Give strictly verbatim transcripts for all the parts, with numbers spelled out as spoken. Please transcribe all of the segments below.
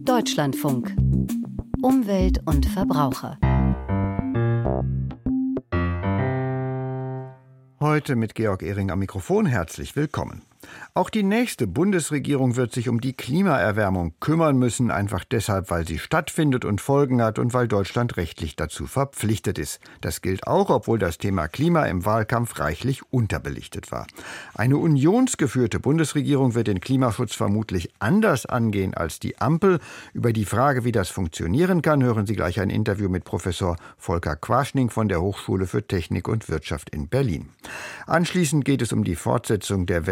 Deutschlandfunk. Umwelt und Verbraucher. Heute mit Georg Ehring am Mikrofon. Herzlich willkommen. Auch die nächste Bundesregierung wird sich um die Klimaerwärmung kümmern müssen, einfach deshalb, weil sie stattfindet und Folgen hat und weil Deutschland rechtlich dazu verpflichtet ist. Das gilt auch, obwohl das Thema Klima im Wahlkampf reichlich unterbelichtet war. Eine unionsgeführte Bundesregierung wird den Klimaschutz vermutlich anders angehen als die Ampel. Über die Frage, wie das funktionieren kann, hören Sie gleich ein Interview mit Professor Volker Quaschning von der Hochschule für Technik und Wirtschaft in Berlin. Anschließend geht es um die Fortsetzung der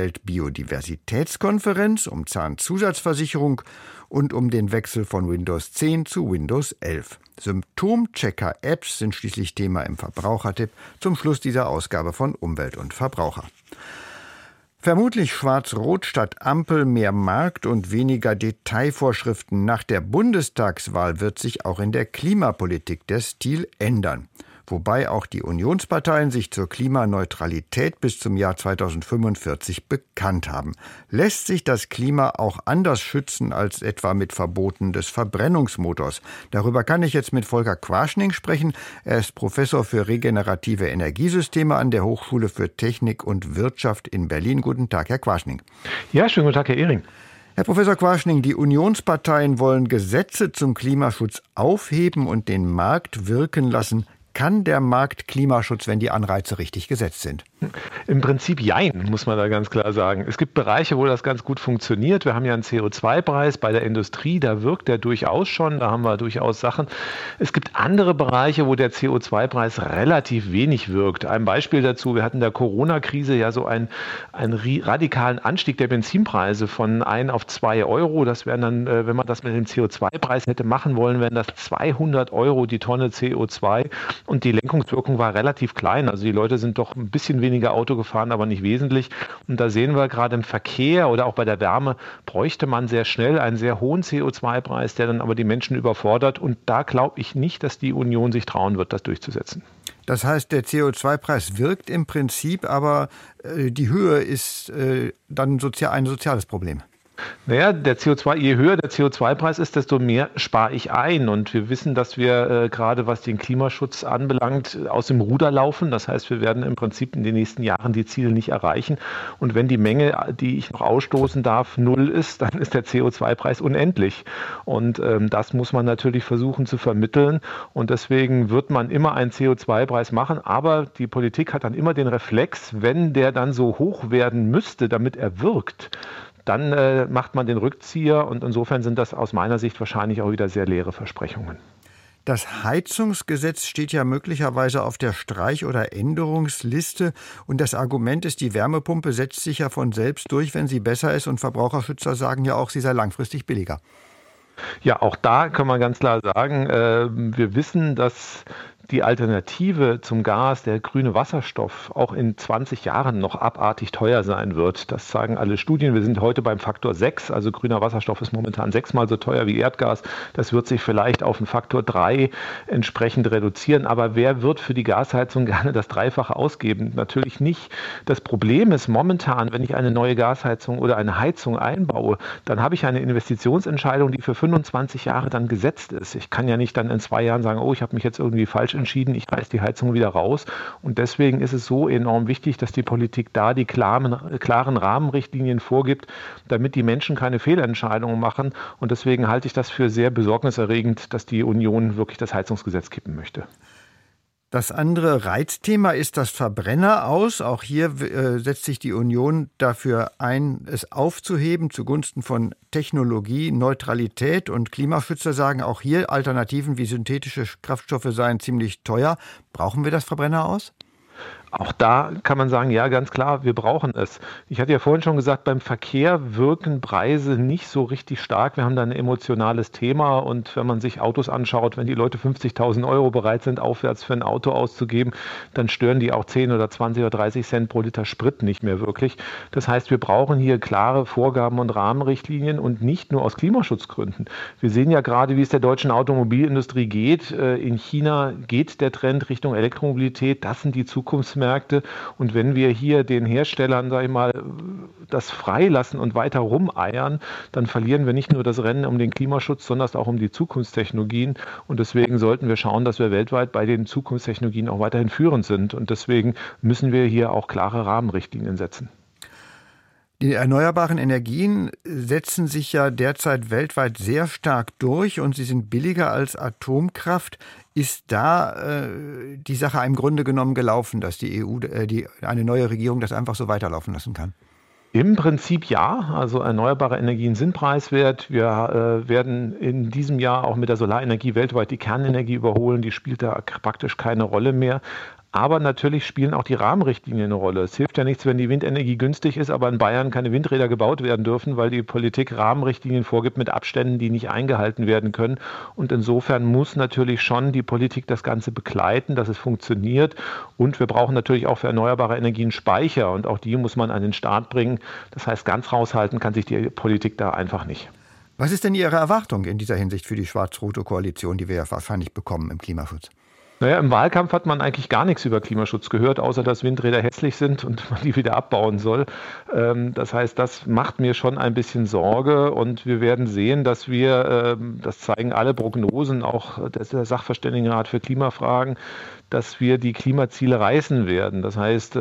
Weltbiodiversitätskonferenz, um Zahnzusatzversicherung und um den Wechsel von Windows zehn zu Windows elf. Symptomchecker-Apps sind schließlich Thema im Verbrauchertipp zum Schluss dieser Ausgabe von Umwelt und Verbraucher. Vermutlich schwarz-rot statt Ampel, mehr Markt und weniger Detailvorschriften. Nach der Bundestagswahl wird sich auch in der Klimapolitik der Stil ändern. Wobei auch die Unionsparteien sich zur Klimaneutralität bis zum Jahr zweitausendfünfundvierzig bekannt haben. Lässt sich das Klima auch anders schützen als etwa mit Verboten des Verbrennungsmotors? Darüber kann ich jetzt mit Volker Quaschning sprechen. Er ist Professor für regenerative Energiesysteme an der Hochschule für Technik und Wirtschaft in Berlin. Guten Tag, Herr Quaschning. Ja, schönen guten Tag, Herr Ehring. Herr Professor Quaschning, die Unionsparteien wollen Gesetze zum Klimaschutz aufheben und den Markt wirken lassen. Kann der Markt Klimaschutz, wenn die Anreize richtig gesetzt sind? Im Prinzip jein, muss man da ganz klar sagen. Es gibt Bereiche, wo das ganz gut funktioniert. Wir haben ja einen C O zwei Preis bei der Industrie, da wirkt der durchaus schon, da haben wir durchaus Sachen. Es gibt andere Bereiche, wo der C O zwei Preis relativ wenig wirkt. Ein Beispiel dazu, wir hatten in der Corona-Krise ja so einen, einen radikalen Anstieg der Benzinpreise von ein auf zwei Euro. Das wären dann, wenn man das mit dem C O zwei Preis hätte machen wollen, wären das zweihundert Euro die Tonne C O zwei. Und die Lenkungswirkung war relativ klein. Also die Leute sind doch ein bisschen weniger Auto gefahren, aber nicht wesentlich. Und da sehen wir gerade im Verkehr oder auch bei der Wärme, bräuchte man sehr schnell einen sehr hohen C O zwei Preis, der dann aber die Menschen überfordert. Und da glaube ich nicht, dass die Union sich trauen wird, das durchzusetzen. Das heißt, der C O zwei Preis wirkt im Prinzip, aber äh, die Höhe ist äh, dann sozial, ein soziales Problem. Naja, der C O zwei, je höher der C O zwei Preis ist, desto mehr spare ich ein. Und wir wissen, dass wir äh, gerade was den Klimaschutz anbelangt, aus dem Ruder laufen. Das heißt, wir werden im Prinzip in den nächsten Jahren die Ziele nicht erreichen. Und wenn die Menge, die ich noch ausstoßen darf, null ist, dann ist der C O zwei Preis unendlich. Und ähm, das muss man natürlich versuchen zu vermitteln. Und deswegen wird man immer einen C O zwei Preis machen. Aber die Politik hat dann immer den Reflex, wenn der dann so hoch werden müsste, damit er wirkt, dann äh, macht man den Rückzieher und insofern sind das aus meiner Sicht wahrscheinlich auch wieder sehr leere Versprechungen. Das Heizungsgesetz steht ja möglicherweise auf der Streich- oder Änderungsliste und das Argument ist, die Wärmepumpe setzt sich ja von selbst durch, wenn sie besser ist und Verbraucherschützer sagen ja auch, sie sei langfristig billiger. Ja, auch da kann man ganz klar sagen, äh, wir wissen, dass die Alternative zum Gas, der grüne Wasserstoff, auch in zwanzig Jahren noch abartig teuer sein wird. Das sagen alle Studien. Wir sind heute beim Faktor sechs, also grüner Wasserstoff ist momentan sechsmal so teuer wie Erdgas. Das wird sich vielleicht auf einen Faktor drei entsprechend reduzieren. Aber wer wird für die Gasheizung gerne das Dreifache ausgeben? Natürlich nicht. Das Problem ist momentan, wenn ich eine neue Gasheizung oder eine Heizung einbaue, dann habe ich eine Investitionsentscheidung, die für fünfundzwanzig Jahre dann gesetzt ist. Ich kann ja nicht dann in zwei Jahren sagen, oh, ich habe mich jetzt irgendwie falsch entschieden, ich reiße die Heizung wieder raus. Und deswegen ist es so enorm wichtig, dass die Politik da die klaren, klaren Rahmenrichtlinien vorgibt, damit die Menschen keine Fehlentscheidungen machen. Und deswegen halte ich das für sehr besorgniserregend, dass die Union wirklich das Heizungsgesetz kippen möchte. Das andere Reizthema ist das Verbrenner aus. Auch hier äh, setzt sich die Union dafür ein, es aufzuheben zugunsten von Technologie, Neutralität und Klimaschützer sagen auch hier, Alternativen wie synthetische Kraftstoffe seien ziemlich teuer. Brauchen wir das Verbrenner aus? Auch da kann man sagen, ja, ganz klar, wir brauchen es. Ich hatte ja vorhin schon gesagt, beim Verkehr wirken Preise nicht so richtig stark. Wir haben da ein emotionales Thema und wenn man sich Autos anschaut, wenn die Leute fünfzigtausend Euro bereit sind, aufwärts für ein Auto auszugeben, dann stören die auch zehn oder zwanzig oder dreißig Cent pro Liter Sprit nicht mehr wirklich. Das heißt, wir brauchen hier klare Vorgaben und Rahmenrichtlinien und nicht nur aus Klimaschutzgründen. Wir sehen ja gerade, wie es der deutschen Automobilindustrie geht. In China geht der Trend Richtung Elektromobilität. Das sind die Zukunftsmärkte. Weltmärkte. Und wenn wir hier den Herstellern, sag ich mal, das freilassen und weiter rumeiern, dann verlieren wir nicht nur das Rennen um den Klimaschutz, sondern auch um die Zukunftstechnologien. Und deswegen sollten wir schauen, dass wir weltweit bei den Zukunftstechnologien auch weiterhin führend sind. Und deswegen müssen wir hier auch klare Rahmenrichtlinien setzen. Die erneuerbaren Energien setzen sich ja derzeit weltweit sehr stark durch und sie sind billiger als Atomkraft. Ist da äh, die Sache im Grunde genommen gelaufen, dass die E U, äh, die, eine neue Regierung das einfach so weiterlaufen lassen kann? Im Prinzip ja, also erneuerbare Energien sind preiswert. Wir äh, werden in diesem Jahr auch mit der Solarenergie weltweit die Kernenergie überholen. Die spielt da praktisch keine Rolle mehr. Aber natürlich spielen auch die Rahmenrichtlinien eine Rolle. Es hilft ja nichts, wenn die Windenergie günstig ist, aber in Bayern keine Windräder gebaut werden dürfen, weil die Politik Rahmenrichtlinien vorgibt mit Abständen, die nicht eingehalten werden können. Und insofern muss natürlich schon die Politik das Ganze begleiten, dass es funktioniert. Und wir brauchen natürlich auch für erneuerbare Energien Speicher. Und auch die muss man an den Start bringen. Das heißt, ganz raushalten kann sich die Politik da einfach nicht. Was ist denn Ihre Erwartung in dieser Hinsicht für die schwarz-rote Koalition, die wir ja wahrscheinlich bekommen im Klimaschutz? Naja, im Wahlkampf hat man eigentlich gar nichts über Klimaschutz gehört, außer dass Windräder hässlich sind und man die wieder abbauen soll. Das heißt, das macht mir schon ein bisschen Sorge und wir werden sehen, dass wir, das zeigen alle Prognosen, auch der Sachverständigenrat für Klimafragen, dass wir die Klimaziele reißen werden. Das heißt,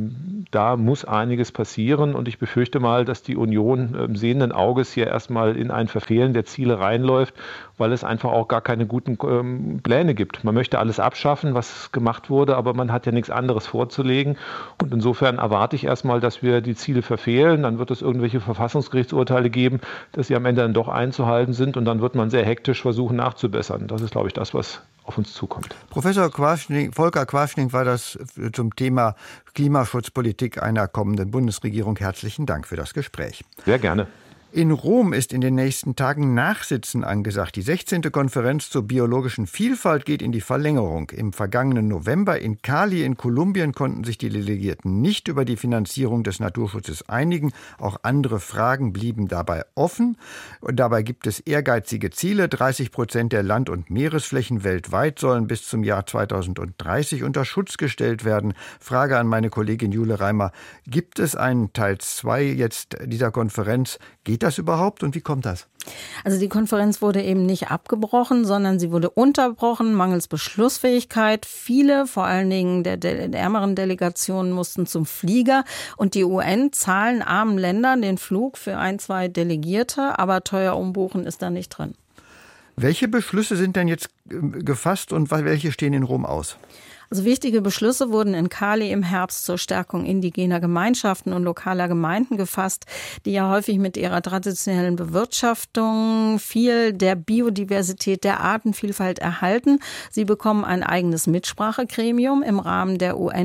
da muss einiges passieren und ich befürchte mal, dass die Union sehenden Auges hier erstmal in ein Verfehlen der Ziele reinläuft, weil es einfach auch gar keine guten Pläne gibt. Man möchte alles abschaffen, was gemacht wurde, aber man hat ja nichts anderes vorzulegen. Und insofern erwarte ich erstmal, dass wir die Ziele verfehlen. Dann wird es irgendwelche Verfassungsgerichtsurteile geben, dass sie am Ende dann doch einzuhalten sind und dann wird man sehr hektisch versuchen nachzubessern. Das ist, glaube ich, das, was auf uns zukommt. Professor Quaschning, Volker Quaschning war das zum Thema Klimaschutzpolitik einer kommenden Bundesregierung. Herzlichen Dank für das Gespräch. Sehr gerne. In Rom ist in den nächsten Tagen Nachsitzen angesagt. Die sechzehnte Konferenz zur biologischen Vielfalt geht in die Verlängerung. Im vergangenen November in Cali in Kolumbien konnten sich die Delegierten nicht über die Finanzierung des Naturschutzes einigen. Auch andere Fragen blieben dabei offen. Und dabei gibt es ehrgeizige Ziele. dreißig Prozent der Land- und Meeresflächen weltweit sollen bis zum Jahr zweitausenddreißig unter Schutz gestellt werden. Frage an meine Kollegin Jule Reimer. Gibt es einen Teil zwei jetzt dieser Konferenz? Geht das überhaupt und wie kommt das? Also die Konferenz wurde eben nicht abgebrochen, sondern sie wurde unterbrochen, mangels Beschlussfähigkeit. Viele, vor allen Dingen der, der, der ärmeren Delegationen, mussten zum Flieger und die U N zahlen armen Ländern den Flug für ein, zwei Delegierte, aber teuer umbuchen ist da nicht drin. Welche Beschlüsse sind denn jetzt gefasst und welche stehen in Rom aus? Also wichtige Beschlüsse wurden in Cali im Herbst zur Stärkung indigener Gemeinschaften und lokaler Gemeinden gefasst, die ja häufig mit ihrer traditionellen Bewirtschaftung viel der Biodiversität, der Artenvielfalt erhalten. Sie bekommen ein eigenes Mitsprachegremium im Rahmen der U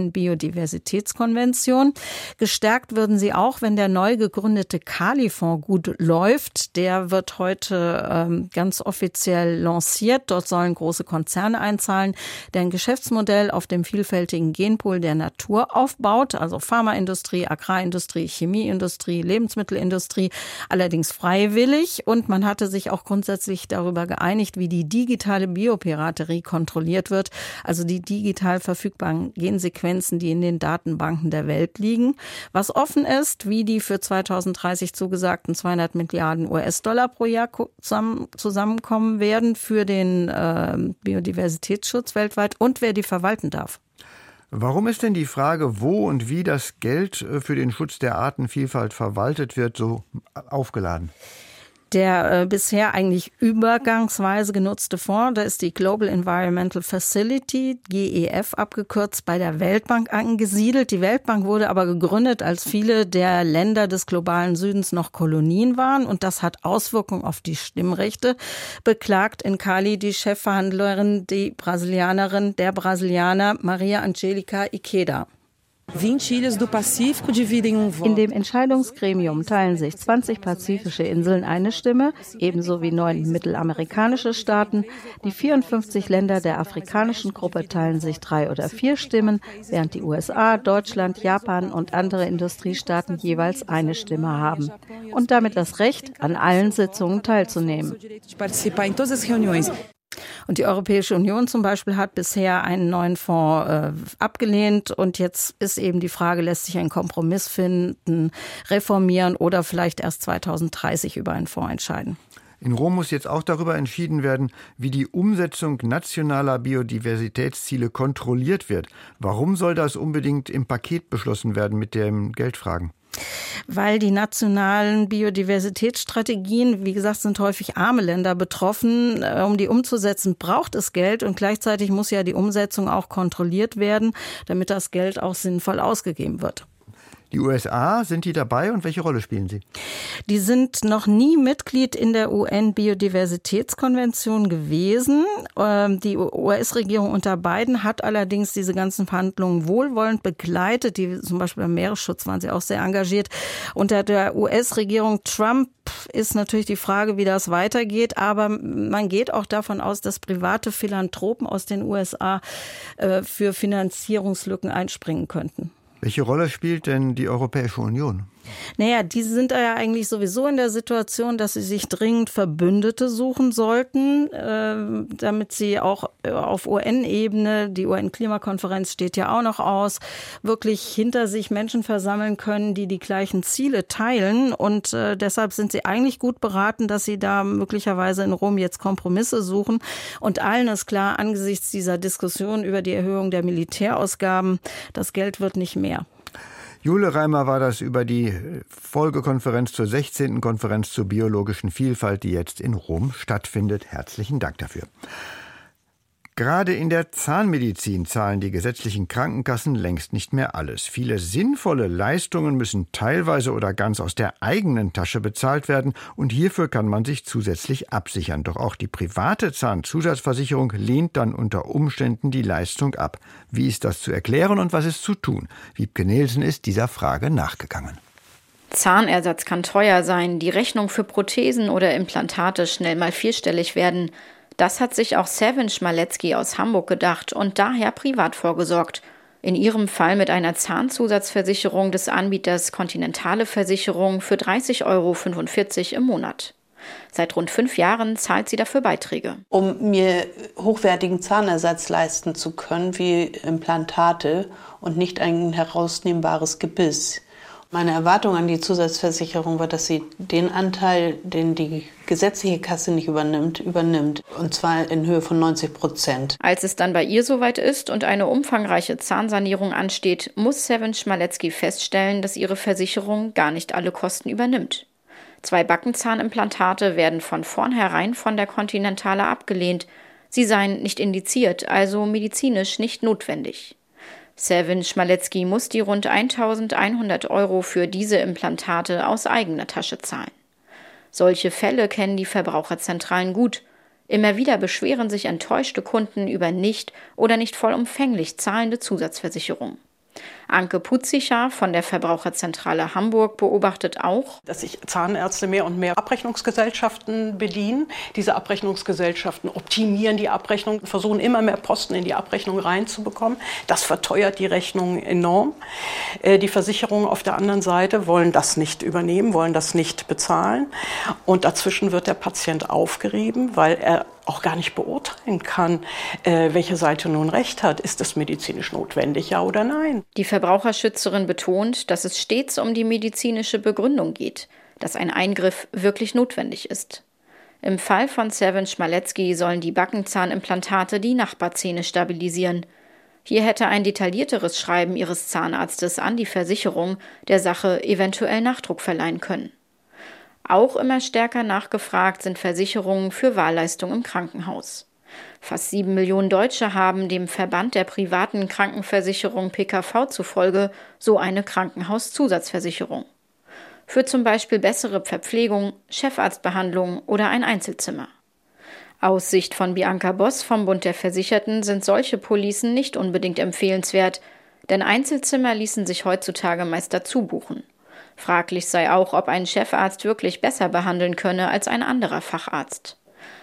N-Biodiversitätskonvention. Gestärkt würden sie auch, wenn der neu gegründete Cali-Fonds gut läuft. Der wird heute ähm, ganz offiziell lanciert. Dort sollen große Konzerne einzahlen, deren Geschäftsmodell auf dem vielfältigen Genpool der Natur aufbaut, also Pharmaindustrie, Agrarindustrie, Chemieindustrie, Lebensmittelindustrie, allerdings freiwillig. Und man hatte sich auch grundsätzlich darüber geeinigt, wie die digitale Biopiraterie kontrolliert wird, also die digital verfügbaren Gensequenzen, die in den Datenbanken der Welt liegen. Was offen ist, wie die für zweitausenddreißig zugesagten zweihundert Milliarden U S-Dollar pro Jahr zusammen, zusammenkommen werden für den äh, Biodiversitätsschutz weltweit und wer die verwalten darf. Warum ist denn die Frage, wo und wie das Geld für den Schutz der Artenvielfalt verwaltet wird, so aufgeladen? Der äh, bisher eigentlich übergangsweise genutzte Fonds, da ist die Global Environmental Facility, G E F abgekürzt, bei der Weltbank angesiedelt. Die Weltbank wurde aber gegründet, als viele der Länder des globalen Südens noch Kolonien waren. Und das hat Auswirkungen auf die Stimmrechte, beklagt in Cali die Chefverhandlerin, die Brasilianerin, der Brasilianer Maria Angelica Ikeda. In dem Entscheidungsgremium teilen sich zwanzig pazifische Inseln eine Stimme, ebenso wie neun mittelamerikanische Staaten. Die vierundfünfzig Länder der afrikanischen Gruppe teilen sich drei oder vier Stimmen, während die U S A, Deutschland, Japan und andere Industriestaaten jeweils eine Stimme haben. Und damit das Recht, an allen Sitzungen teilzunehmen. Und die Europäische Union zum Beispiel hat bisher einen neuen Fonds äh, abgelehnt. Und jetzt ist eben die Frage, lässt sich ein Kompromiss finden, reformieren oder vielleicht erst zweitausenddreißig über einen Fonds entscheiden. In Rom muss jetzt auch darüber entschieden werden, wie die Umsetzung nationaler Biodiversitätsziele kontrolliert wird. Warum soll das unbedingt im Paket beschlossen werden mit den Geldfragen? Weil die nationalen Biodiversitätsstrategien, wie gesagt, sind häufig arme Länder betroffen. Um die umzusetzen, braucht es Geld und gleichzeitig muss ja die Umsetzung auch kontrolliert werden, damit das Geld auch sinnvoll ausgegeben wird. Die U S A, sind die dabei und welche Rolle spielen sie? Die sind noch nie Mitglied in der U N-Biodiversitätskonvention gewesen. Die U S-Regierung unter Biden hat allerdings diese ganzen Verhandlungen wohlwollend begleitet. Die, zum Beispiel beim Meeresschutz waren sie auch sehr engagiert. Unter der U S-Regierung Trump ist natürlich die Frage, wie das weitergeht. Aber man geht auch davon aus, dass private Philanthropen aus den U S A für Finanzierungslücken einspringen könnten. Welche Rolle spielt denn die Europäische Union? Naja, die sind ja eigentlich sowieso in der Situation, dass sie sich dringend Verbündete suchen sollten, äh, damit sie auch auf U N-Ebene, die U N-Klimakonferenz steht ja auch noch aus, wirklich hinter sich Menschen versammeln können, die die gleichen Ziele teilen. Und äh, deshalb sind sie eigentlich gut beraten, dass sie da möglicherweise in Rom jetzt Kompromisse suchen. Und allen ist klar, angesichts dieser Diskussion über die Erhöhung der Militärausgaben, das Geld wird nicht mehr. Jule Reimer war das über die Folgekonferenz zur sechzehnten Konferenz zur biologischen Vielfalt, die jetzt in Rom stattfindet. Herzlichen Dank dafür. Gerade in der Zahnmedizin zahlen die gesetzlichen Krankenkassen längst nicht mehr alles. Viele sinnvolle Leistungen müssen teilweise oder ganz aus der eigenen Tasche bezahlt werden und hierfür kann man sich zusätzlich absichern. Doch auch die private Zahnzusatzversicherung lehnt dann unter Umständen die Leistung ab. Wie ist das zu erklären und was ist zu tun? Wiebke Nielsen ist dieser Frage nachgegangen. Zahnersatz kann teuer sein, die Rechnung für Prothesen oder Implantate schnell mal vierstellig werden. Das hat sich auch Sevin Schmaletzky aus Hamburg gedacht und daher privat vorgesorgt. In ihrem Fall mit einer Zahnzusatzversicherung des Anbieters Continentale Versicherung für dreißig Euro fünfundvierzig im Monat. Seit rund fünf Jahren zahlt sie dafür Beiträge. Um mir hochwertigen Zahnersatz leisten zu können, wie Implantate und nicht ein herausnehmbares Gebiss. Meine Erwartung an die Zusatzversicherung war, dass sie den Anteil, den die gesetzliche Kasse nicht übernimmt, übernimmt. Und zwar in Höhe von neunzig Prozent. Als es dann bei ihr soweit ist und eine umfangreiche Zahnsanierung ansteht, muss Sevin Schmaletzky feststellen, dass ihre Versicherung gar nicht alle Kosten übernimmt. Zwei Backenzahnimplantate werden von vornherein von der Continentale abgelehnt. Sie seien nicht indiziert, also medizinisch nicht notwendig. Sevin Schmaletzky muss die rund eintausendeinhundert Euro für diese Implantate aus eigener Tasche zahlen. Solche Fälle kennen die Verbraucherzentralen gut. Immer wieder beschweren sich enttäuschte Kunden über nicht oder nicht vollumfänglich zahlende Zusatzversicherungen. Anke Putzicher von der Verbraucherzentrale Hamburg beobachtet auch, dass sich Zahnärzte mehr und mehr Abrechnungsgesellschaften bedienen. Diese Abrechnungsgesellschaften optimieren die Abrechnung, versuchen immer mehr Posten in die Abrechnung reinzubekommen. Das verteuert die Rechnung enorm. Die Versicherungen auf der anderen Seite wollen das nicht übernehmen, wollen das nicht bezahlen. Und dazwischen wird der Patient aufgerieben, weil er auch gar nicht beurteilen kann, äh, welche Seite nun recht hat. Ist das medizinisch notwendig, ja oder nein? Die Verbraucherschützerin betont, dass es stets um die medizinische Begründung geht, dass ein Eingriff wirklich notwendig ist. Im Fall von Sevin Schmaletzky sollen die Backenzahnimplantate die Nachbarzähne stabilisieren. Hier hätte ein detaillierteres Schreiben ihres Zahnarztes an die Versicherung der Sache eventuell Nachdruck verleihen können. Auch immer stärker nachgefragt sind Versicherungen für Wahlleistungen im Krankenhaus. Fast sieben Millionen Deutsche haben dem Verband der privaten Krankenversicherung P K V zufolge so eine Krankenhauszusatzversicherung. Für zum Beispiel bessere Verpflegung, Chefarztbehandlung oder ein Einzelzimmer. Aus Sicht von Bianca Boss vom Bund der Versicherten sind solche Policen nicht unbedingt empfehlenswert, denn Einzelzimmer ließen sich heutzutage meist dazu buchen. Fraglich sei auch, ob ein Chefarzt wirklich besser behandeln könne als ein anderer Facharzt.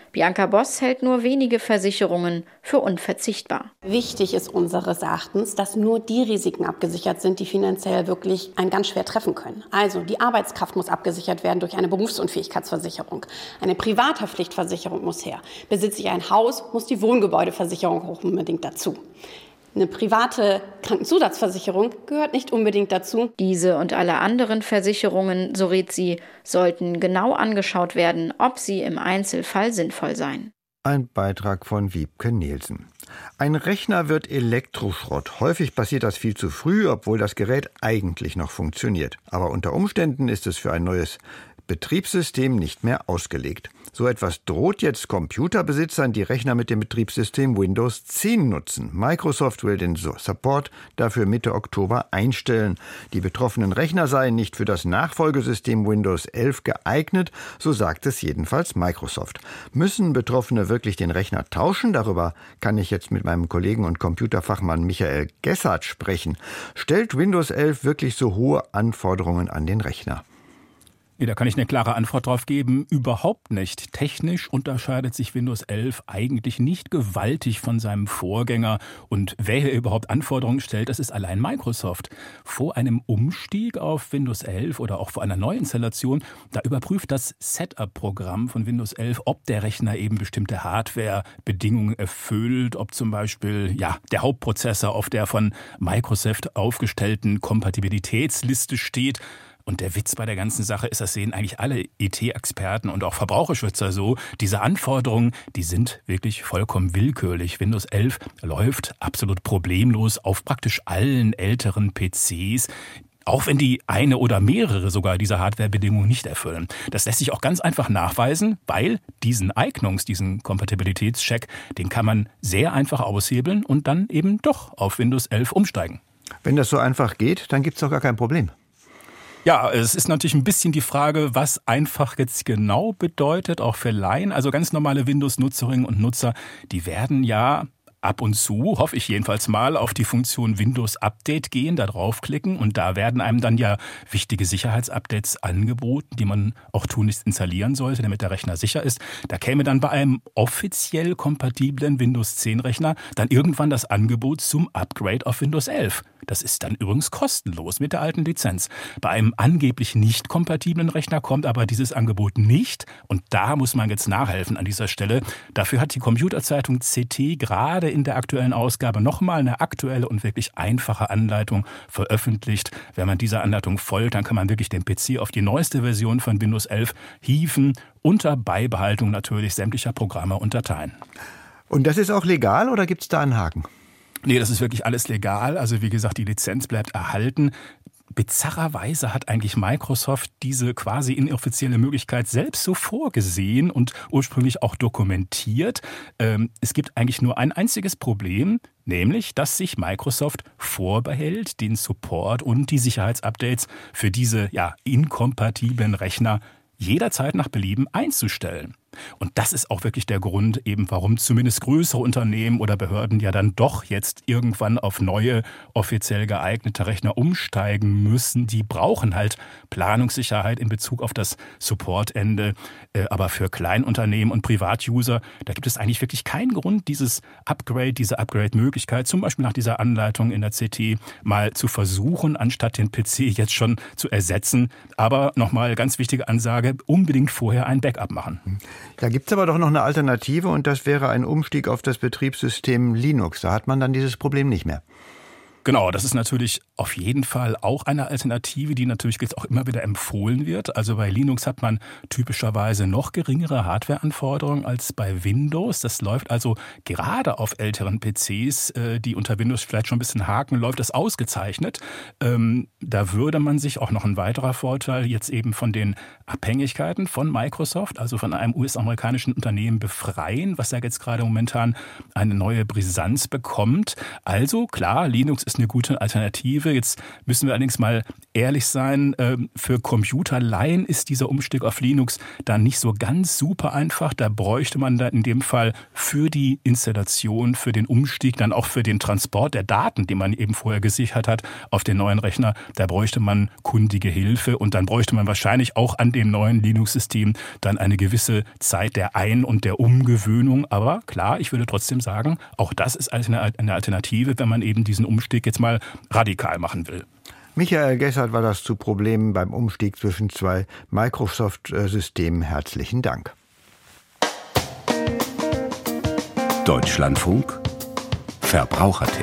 Bianca Boss hält nur wenige Versicherungen für unverzichtbar. Wichtig ist unseres Erachtens, dass nur die Risiken abgesichert sind, die finanziell wirklich einen ganz schwer treffen können. Also die Arbeitskraft muss abgesichert werden durch eine Berufsunfähigkeitsversicherung. Eine Privathaftpflichtversicherung muss her. Besitze ich ein Haus, muss die Wohngebäudeversicherung auch unbedingt dazu. Eine private Krankenzusatzversicherung gehört nicht unbedingt dazu. Diese und alle anderen Versicherungen, so rät sie, sollten genau angeschaut werden, ob sie im Einzelfall sinnvoll seien. Ein Beitrag von Wiebke Nielsen. Ein Rechner wird Elektroschrott. Häufig passiert das viel zu früh, obwohl das Gerät eigentlich noch funktioniert. Aber unter Umständen ist es für ein neues Betriebssystem nicht mehr ausgelegt. So etwas droht jetzt Computerbesitzern, die Rechner mit dem Betriebssystem Windows zehn nutzen. Microsoft will den Support dafür Mitte Oktober einstellen. Die betroffenen Rechner seien nicht für das Nachfolgesystem Windows elf geeignet, so sagt es jedenfalls Microsoft. Müssen Betroffene wirklich den Rechner tauschen? Darüber kann ich jetzt mit meinem Kollegen und Computerfachmann Michael Gessert sprechen. Stellt Windows elf wirklich so hohe Anforderungen an den Rechner? Nee, da kann ich eine klare Antwort drauf geben. Überhaupt nicht. Technisch unterscheidet sich Windows elf eigentlich nicht gewaltig von seinem Vorgänger. Und wer hier überhaupt Anforderungen stellt, das ist allein Microsoft. Vor einem Umstieg auf Windows elf oder auch vor einer Neuinstallation, da überprüft das Setup-Programm von Windows elf, ob der Rechner eben bestimmte Hardware-Bedingungen erfüllt, ob zum Beispiel ja, der Hauptprozessor auf der von Microsoft aufgestellten Kompatibilitätsliste steht. Und der Witz bei der ganzen Sache ist, das sehen eigentlich alle I T-Experten und auch Verbraucherschützer so. Diese Anforderungen, die sind wirklich vollkommen willkürlich. Windows elf läuft absolut problemlos auf praktisch allen älteren P Cs. Auch wenn die eine oder mehrere sogar dieser Hardwarebedingungen nicht erfüllen. Das lässt sich auch ganz einfach nachweisen, weil diesen Eignungs-, diesen Kompatibilitätscheck, den kann man sehr einfach aushebeln und dann eben doch auf Windows elf umsteigen. Wenn das so einfach geht, dann gibt es doch gar kein Problem. Ja, es ist natürlich ein bisschen die Frage, was einfach jetzt genau bedeutet, auch für Laien. Also ganz normale Windows-Nutzerinnen und Nutzer, die werden ja ab und zu, hoffe ich jedenfalls mal, auf die Funktion Windows Update gehen, da draufklicken und da werden einem dann ja wichtige Sicherheitsupdates angeboten, die man auch tunlichst installieren sollte, damit der Rechner sicher ist. Da käme dann bei einem offiziell kompatiblen Windows zehn Rechner dann irgendwann das Angebot zum Upgrade auf Windows elf. Das ist dann übrigens kostenlos mit der alten Lizenz. Bei einem angeblich nicht kompatiblen Rechner kommt aber dieses Angebot nicht und da muss man jetzt nachhelfen an dieser Stelle. Dafür hat die Computerzeitung C T gerade in der aktuellen Ausgabe nochmal eine aktuelle und wirklich einfache Anleitung veröffentlicht. Wenn man dieser Anleitung folgt, dann kann man wirklich den P C auf die neueste Version von Windows elf hieven, unter Beibehaltung natürlich sämtlicher Programme und Dateien. Und das ist auch legal oder gibt es da einen Haken? Nee, das ist wirklich alles legal. Also wie gesagt, die Lizenz bleibt erhalten. Bizarrerweise hat eigentlich Microsoft diese quasi inoffizielle Möglichkeit selbst so vorgesehen und ursprünglich auch dokumentiert. Ähm, es gibt eigentlich nur ein einziges Problem, nämlich, dass sich Microsoft vorbehält, den Support und die Sicherheitsupdates für diese ja, inkompatiblen Rechner jederzeit nach Belieben einzustellen. Und das ist auch wirklich der Grund, eben warum zumindest größere Unternehmen oder Behörden ja dann doch jetzt irgendwann auf neue, offiziell geeignete Rechner umsteigen müssen. Die brauchen halt Planungssicherheit in Bezug auf das Supportende. Aber für Kleinunternehmen und Privatuser, da gibt es eigentlich wirklich keinen Grund, dieses Upgrade, diese Upgrade-Möglichkeit, zum Beispiel nach dieser Anleitung in der C T, mal zu versuchen, anstatt den P C jetzt schon zu ersetzen. Aber nochmal ganz wichtige Ansage, unbedingt vorher ein Backup machen. Da gibt es aber doch noch eine Alternative und das wäre ein Umstieg auf das Betriebssystem Linux. Da hat man dann dieses Problem nicht mehr. Genau, das ist natürlich auf jeden Fall auch eine Alternative, die natürlich jetzt auch immer wieder empfohlen wird. Also bei Linux hat man typischerweise noch geringere Hardwareanforderungen als bei Windows. Das läuft also gerade auf älteren P Cs, die unter Windows vielleicht schon ein bisschen haken, läuft das ausgezeichnet. Ähm, da würde man sich auch noch ein weiterer Vorteil jetzt eben von den Abhängigkeiten von Microsoft, also von einem U S-amerikanischen Unternehmen befreien, was ja jetzt gerade momentan eine neue Brisanz bekommt. Also klar, Linux ist eine gute Alternative. Jetzt müssen wir allerdings mal ehrlich sein, für Computerlaien ist dieser Umstieg auf Linux dann nicht so ganz super einfach. Da bräuchte man dann in dem Fall für die Installation, für den Umstieg, dann auch für den Transport der Daten, die man eben vorher gesichert hat, auf den neuen Rechner, da bräuchte man kundige Hilfe und dann bräuchte man wahrscheinlich auch an dem neuen Linux-System dann eine gewisse Zeit der Ein- und der Umgewöhnung. Aber klar, ich würde trotzdem sagen, auch das ist eine Alternative, wenn man eben diesen Umstieg jetzt mal radikal machen will. Michael Gessert war das zu Problemen beim Umstieg zwischen zwei Microsoft-Systemen. Herzlichen Dank. Deutschlandfunk Verbrauchertipp.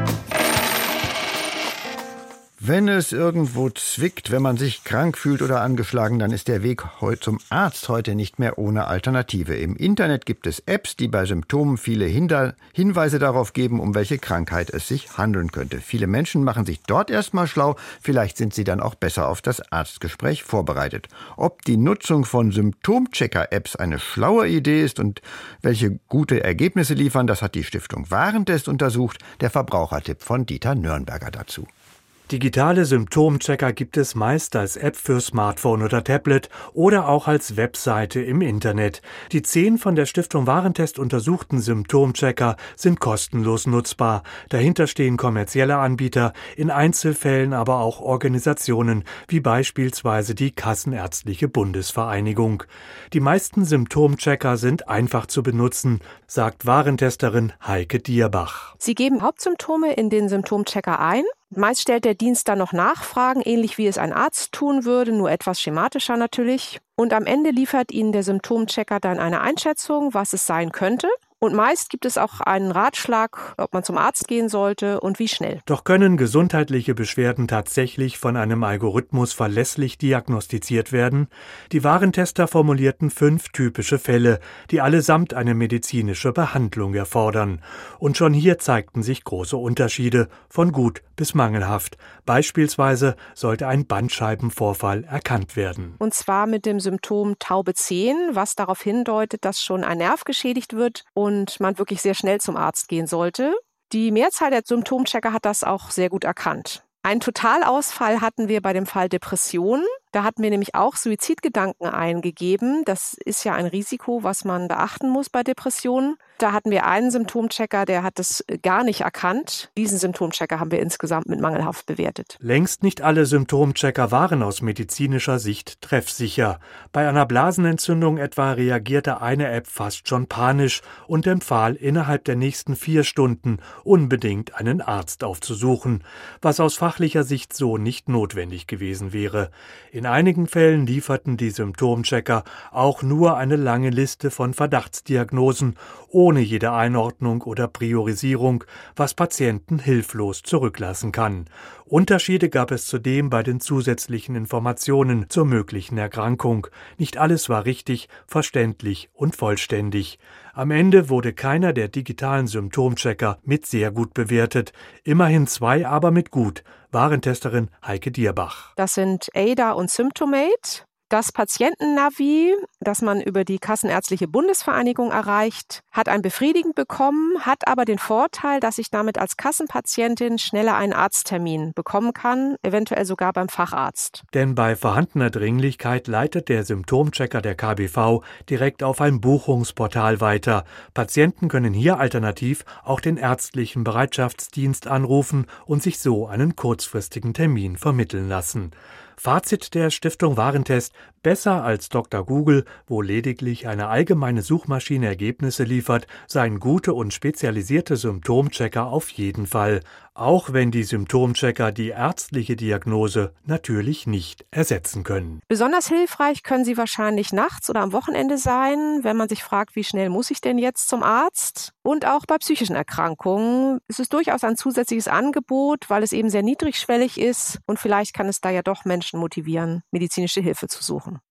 Wenn es irgendwo zwickt, wenn man sich krank fühlt oder angeschlagen, dann ist der Weg zum Arzt heute nicht mehr ohne Alternative. Im Internet gibt es Apps, die bei Symptomen viele Hinweise darauf geben, um welche Krankheit es sich handeln könnte. Viele Menschen machen sich dort erstmal schlau, vielleicht sind sie dann auch besser auf das Arztgespräch vorbereitet. Ob die Nutzung von Symptomchecker-Apps eine schlaue Idee ist und welche gute Ergebnisse liefern, das hat die Stiftung Warentest untersucht. Der Verbrauchertipp von Dieter Nürnberger dazu. Digitale Symptomchecker gibt es meist als App für Smartphone oder Tablet oder auch als Webseite im Internet. Die zehn von der Stiftung Warentest untersuchten Symptomchecker sind kostenlos nutzbar. Dahinter stehen kommerzielle Anbieter, in Einzelfällen aber auch Organisationen, wie beispielsweise die Kassenärztliche Bundesvereinigung. Die meisten Symptomchecker sind einfach zu benutzen, sagt Warentesterin Heike Dierbach. Sie geben Hauptsymptome in den Symptomchecker ein. Meist stellt der Dienst dann noch Nachfragen, ähnlich wie es ein Arzt tun würde, nur etwas schematischer natürlich. Und am Ende liefert Ihnen der Symptomchecker dann eine Einschätzung, was es sein könnte. Und meist gibt es auch einen Ratschlag, ob man zum Arzt gehen sollte und wie schnell. Doch können gesundheitliche Beschwerden tatsächlich von einem Algorithmus verlässlich diagnostiziert werden? Die Warentester formulierten fünf typische Fälle, die allesamt eine medizinische Behandlung erfordern. Und schon hier zeigten sich große Unterschiede, von gut bis mangelhaft. Beispielsweise sollte ein Bandscheibenvorfall erkannt werden. Und zwar mit dem Symptom taube Zehen, was darauf hindeutet, dass schon ein Nerv geschädigt wird und man wirklich sehr schnell zum Arzt gehen sollte. Die Mehrzahl der Symptomchecker hat das auch sehr gut erkannt. Einen Totalausfall hatten wir bei dem Fall Depression. Da hatten wir nämlich auch Suizidgedanken eingegeben. Das ist ja ein Risiko, was man beachten muss bei Depressionen. Da hatten wir einen Symptomchecker, der hat das gar nicht erkannt. Diesen Symptomchecker haben wir insgesamt mit mangelhaft bewertet. Längst nicht alle Symptomchecker waren aus medizinischer Sicht treffsicher. Bei einer Blasenentzündung etwa reagierte eine App fast schon panisch und empfahl, innerhalb der nächsten vier Stunden unbedingt einen Arzt aufzusuchen, was aus fachlicher Sicht so nicht notwendig gewesen wäre. In einigen Fällen lieferten die Symptomchecker auch nur eine lange Liste von Verdachtsdiagnosen, ohne jede Einordnung oder Priorisierung, was Patienten hilflos zurücklassen kann. Unterschiede gab es zudem bei den zusätzlichen Informationen zur möglichen Erkrankung. Nicht alles war richtig, verständlich und vollständig. Am Ende wurde keiner der digitalen Symptomchecker mit sehr gut bewertet, immerhin zwei aber mit gut. Warentesterin Heike Dierbach. Das sind A D A und Symptomate. Das Patientennavi, das man über die Kassenärztliche Bundesvereinigung erreicht, hat ein befriedigend bekommen, hat aber den Vorteil, dass ich damit als Kassenpatientin schneller einen Arzttermin bekommen kann, eventuell sogar beim Facharzt. Denn bei vorhandener Dringlichkeit leitet der Symptomchecker der K B V direkt auf ein Buchungsportal weiter. Patienten können hier alternativ auch den ärztlichen Bereitschaftsdienst anrufen und sich so einen kurzfristigen Termin vermitteln lassen. Fazit der Stiftung Warentest: Besser als Doktor Google, wo lediglich eine allgemeine Suchmaschine Ergebnisse liefert, seien gute und spezialisierte Symptomchecker auf jeden Fall. Auch wenn die Symptomchecker die ärztliche Diagnose natürlich nicht ersetzen können. Besonders hilfreich können sie wahrscheinlich nachts oder am Wochenende sein, wenn man sich fragt, wie schnell muss ich denn jetzt zum Arzt? Und auch bei psychischen Erkrankungen ist es durchaus ein zusätzliches Angebot, weil es eben sehr niedrigschwellig ist und vielleicht kann es da ja doch Menschen motivieren, medizinische Hilfe zu suchen.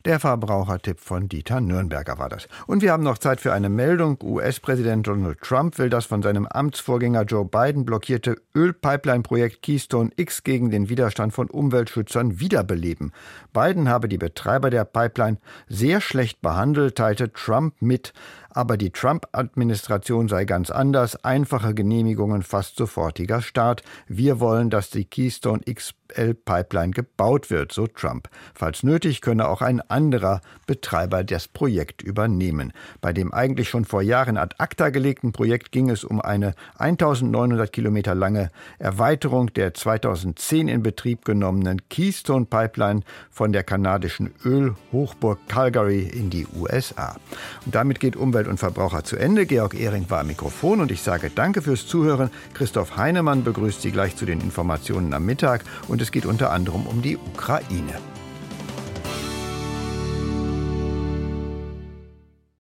Der Verbrauchertipp von Dieter Nürnberger war das. Und wir haben noch Zeit für eine Meldung. U S-Präsident Donald Trump will das von seinem Amtsvorgänger Joe Biden blockierte Ölpipeline-Projekt Keystone X gegen den Widerstand von Umweltschützern wiederbeleben. Biden habe die Betreiber der Pipeline sehr schlecht behandelt, teilte Trump mit. Aber die Trump-Administration sei ganz anders. Einfache Genehmigungen, fast sofortiger Start. Wir wollen, dass die Keystone X L-Pipeline gebaut wird, so Trump. Falls nötig, könne auch ein anderer Betreiber das Projekt übernehmen. Bei dem eigentlich schon vor Jahren ad acta gelegten Projekt ging es um eine eintausendneunhundert Kilometer lange Erweiterung der zweitausendzehn in Betrieb genommenen Keystone Pipeline von der kanadischen Ölhochburg Calgary in die U S A. Und damit geht Umwelt und Verbraucher zu Ende. Georg Ehring war am Mikrofon und ich sage danke fürs Zuhören. Christoph Heinemann begrüßt Sie gleich zu den Informationen am Mittag und es geht unter anderem um die Ukraine.